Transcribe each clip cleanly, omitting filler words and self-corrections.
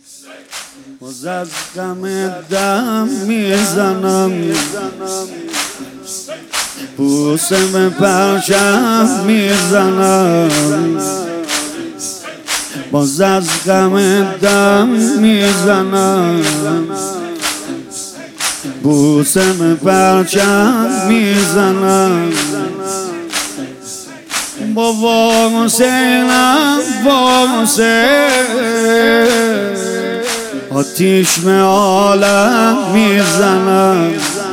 باز از غم دم میزنم، بوسه به پرچم میزنم. باز از غم دم میزنم، بوسه به پرچم میزنم. با حسینم با حسین آتیش به عالم میزنم.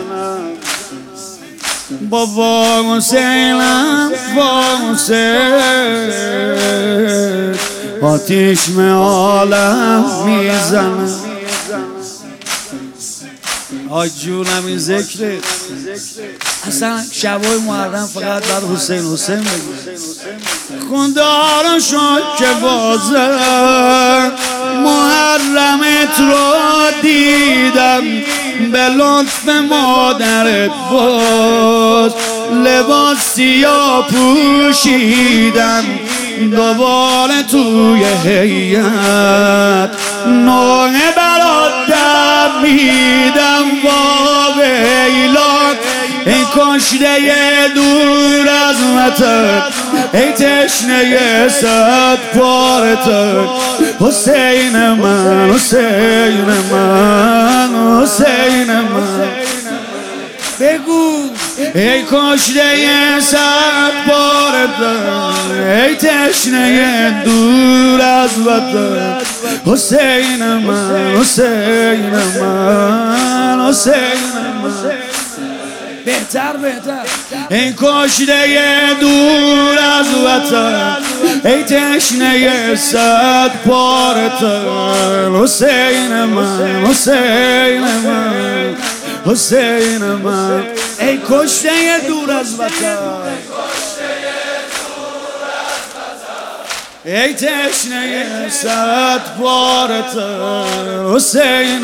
با حسینم با حسین آتیش به عالم میزنم. آی جونم این ذکره اصلا شبای محرم فقط بر حسین حسین بگید. خدا را شد که بازه محرمت رو دیدم، به لطف مادرت باز لباس سیاه پوشیدم. دوباره توی هیئت نوع برات دمیدم. با ویلات ای کشته دور از وطن، ای تشنه صد پارتن. حسین من حسین من حسین من بگو ای کشته صد پارتن، ای تشنه دور از وطن. حسین من حسین من حسین من بهتر ای کشته دور از وطن، ای تشنه صد پارتن. حسین من حسین من حسین من ای کشته دور از وطن، ای تشنه صد پارتن. حسین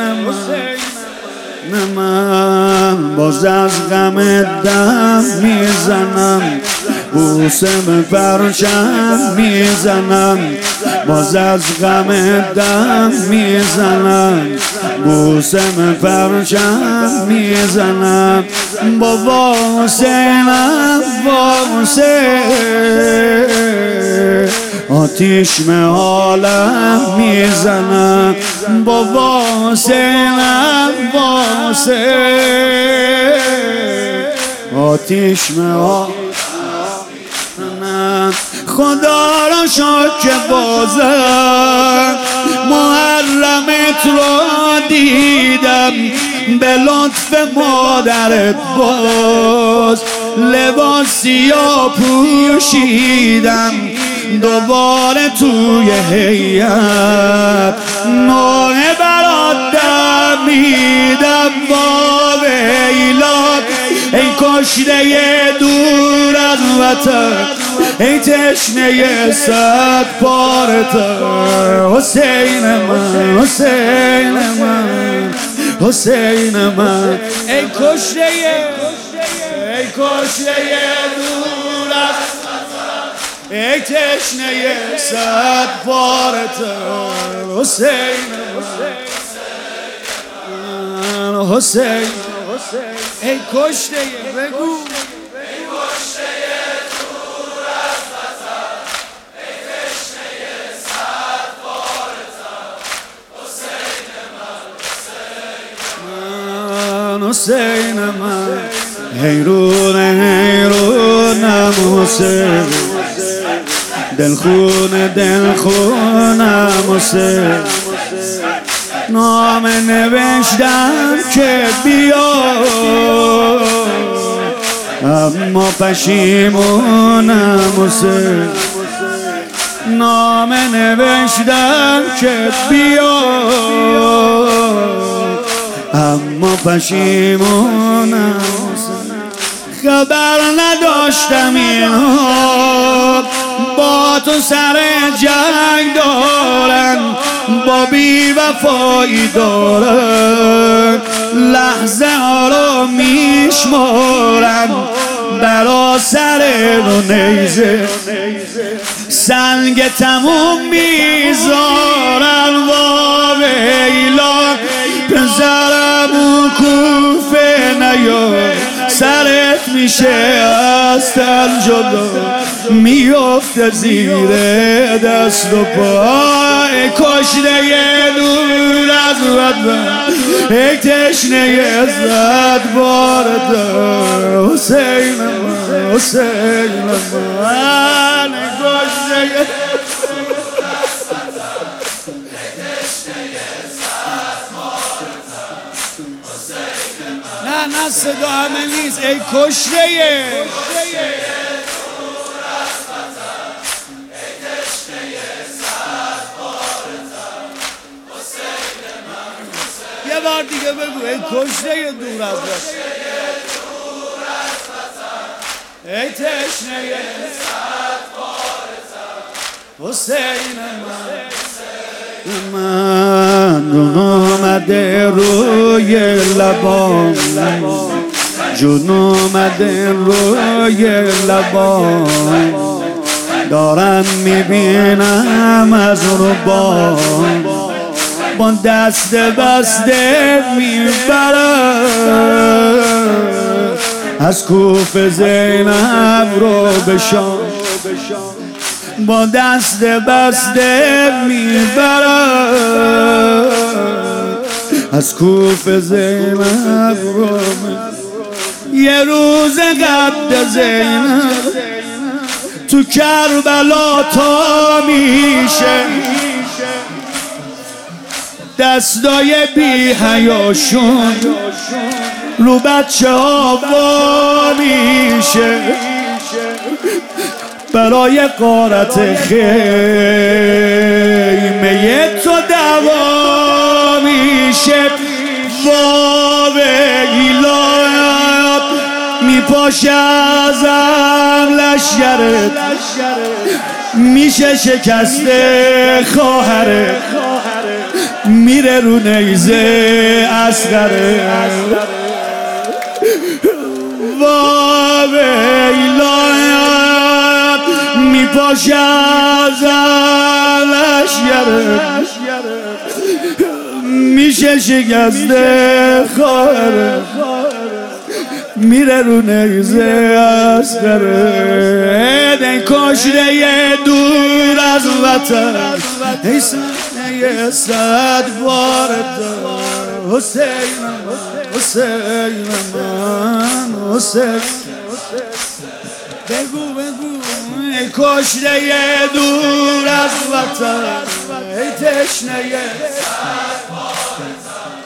من باز از غم دم میزنم، بوسه به پرچم میزنم. باز از غم دم میزنم، بوسه به پرچم میزنم. با حسینم با حسین آتیش به عالم میزنم. با حسینم با حسین آتیش به عالم. خدا را شد که بازم محرمت رو دیدم، به لطف مادرت باز لباس سیاه پوشیدم. دوباره توی هیئت نوع برات دمیدم. با ویلات ای کشته دور از وطن، ای تشنه صد پارتن. حسین من حسین من حسین من ای کشته دور از وطن، ای تشنه صد پارتن. حسین من حسین ای کشته بگو حسین من حیرونم حسین، دلخونم حسین. نام نوشتم که بیا اما پشیمونم حسین. نام نوشتم که بیا اما پشیمونم. خبر نداشتم اینها با تو سر جنگ دارن، با بی وفایی دارن. لحظه ها رو میشمارن، برا سر رو نیزه سنگ تموم میذارن. نمیشه از تن جلو میفته زیر دست و پا. ای کشته دور از وطن، ای تشنه زد بارد حسین من، حسین من. ای کشته نه صدا همه نیست. ای کشته یه بار دیگه بگو. ای کشته دور از وطن، ای تشنه حسین من اومده روی لبام، جون اومده روی لبام، دارم میبینم از رو با دست بسته میبرم از کوفه زینب رو به شام، با دست بسته میبرم از کوفه زینب رو. یه روز قد زینب تو کربلا تا میشه، دستای بی حیاشون رو بچه ها وا میشه، برای غارت خیمه تو دوا میشه. ویلا میپاشه ازم لشگرت، میشه شکسته خواهرت، میره رو نیزه اصغرت. ویلا میپاشه ازم لشگرت، میشه شکسته خواهرت، میره رو نیزه اصغرت. ای کشته دور از وطن، ای سینه صد بارد حسین من، حسین من، حسین. بگو ای کشته دور از وطن، ای تشنه صد بارد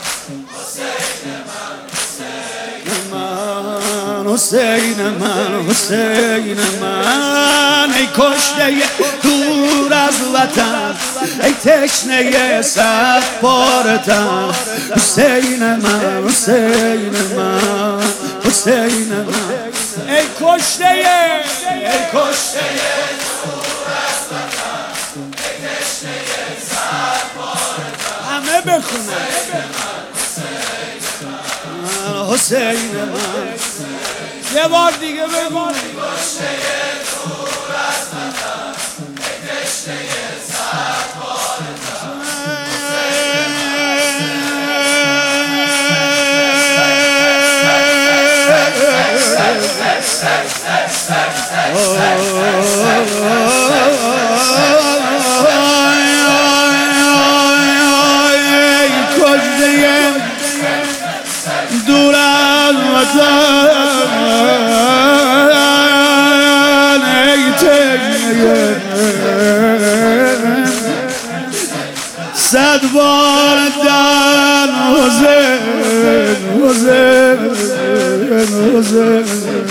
حسین من، حسین من. ای کشته دور از وطن، ای تشنه صد باره تن حسین من، حسین من، حسین من. ای کشته دور از وطن، ای تشنه صد باره تن. همه بخونن حسین من. یه بار دیگه بگو. ای کشته دور از وطن، ای تشنه صد باره تن. دور از وطن، ای تشنه صد باره تن حسین، حسین، حسین.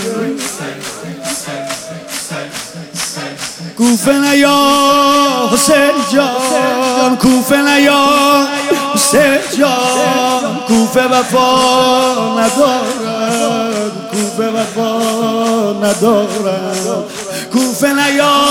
کوفه نیا حسین جان، کوفه نیا حسین جان. کوفه وفا ندارد، کوفه وفا ندارد. کوفه نیا